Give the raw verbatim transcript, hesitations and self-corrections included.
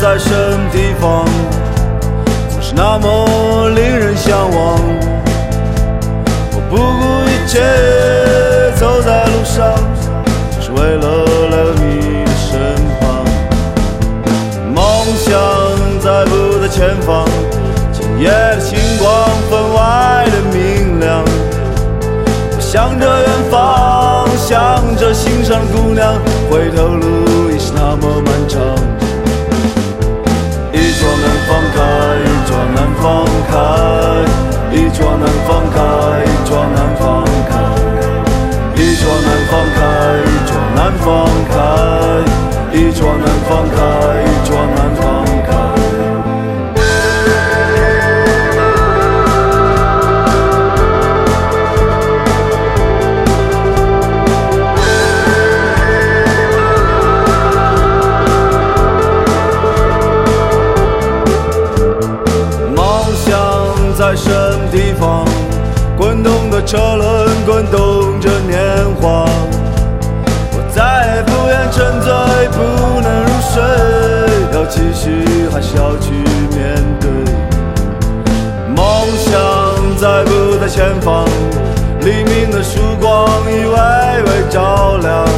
在什么地方，总是那么令人向往。我不顾一切走在路上，就是为了来到你的身旁。梦想在不在前方，今夜的星光分外的明亮。我向着远方，向着心上的姑娘，回头路已是那么漫长。一桌难放开，一桌难放开，一桌难放开，一桌难放开，一桌难放开，一桌难放开，一桌难放开，一桌难放开。在什么地方，滚动的车轮滚动着年华。我再也不愿沉醉，不能入睡，要继续还是要去面对？梦想在不在前方，黎明的曙光已微微照亮。